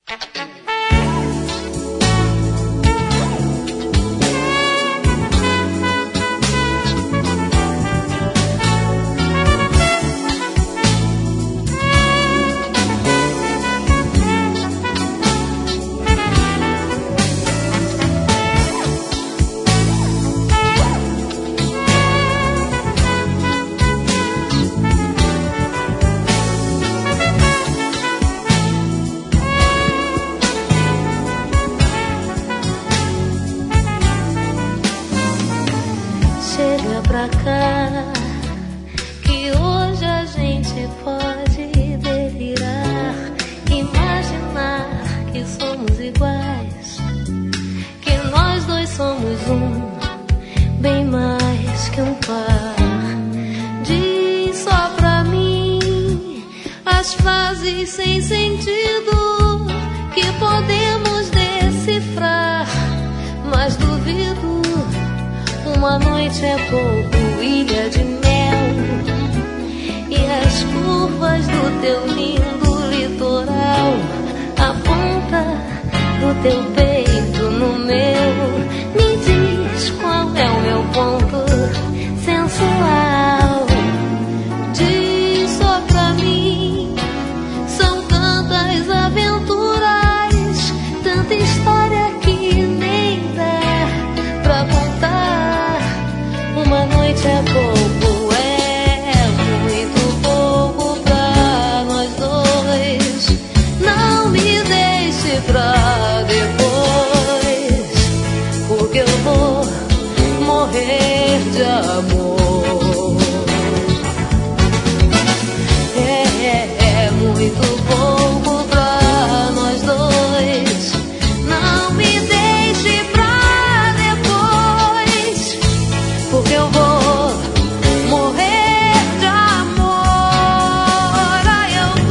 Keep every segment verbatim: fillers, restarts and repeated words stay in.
Chega pra cá, que hoje a gente pode delirar, imaginar que somos iguais, que nós dois somos um, bem mais que um par. Diz só pra mim as frases sem sentido que podemos decifrar, mas duvido. Uma noite é pouco, ilha de mel, e as curvas do teu lindo litoral, a ponta do teu peito no meu, me diz qual é o meu ponto sensual. Diz só pra mim, são tantas aventuras, tanta história que nem dá pra contar. Uma noite é pouco, é muito pouco pra nós dois. Não me deixe pra depois, porque eu vou morrer de amor. É, é, é muito pouco pra nós dois. Não me deixe pra depois, porque eu vou morrer de amor. Ai, eu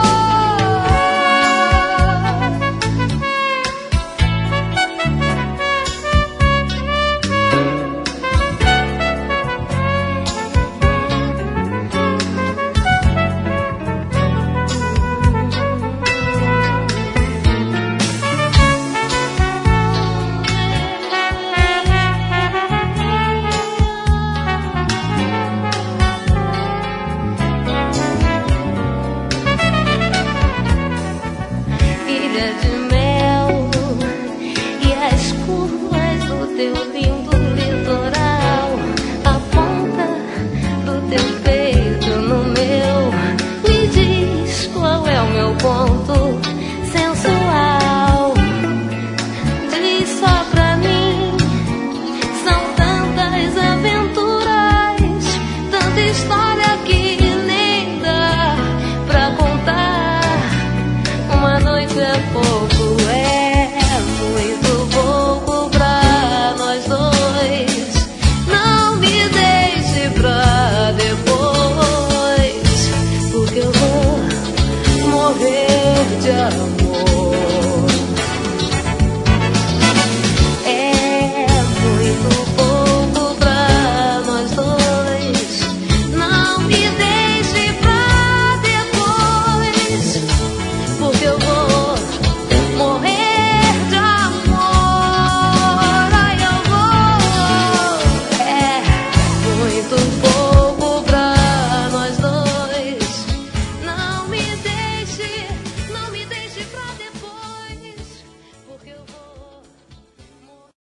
ilha de mel, e as curvas do teu lindo litoral, a ponta do teu peito no meu, me diz qual é o meu ponto sensual. Diz só pra mim, são tantas aventuras, tanta história que nem dá pra contar. Uma noite é pouco, é muito pouco pra nós dois. Não me deixe pra depois, porque eu vou morrer de amor.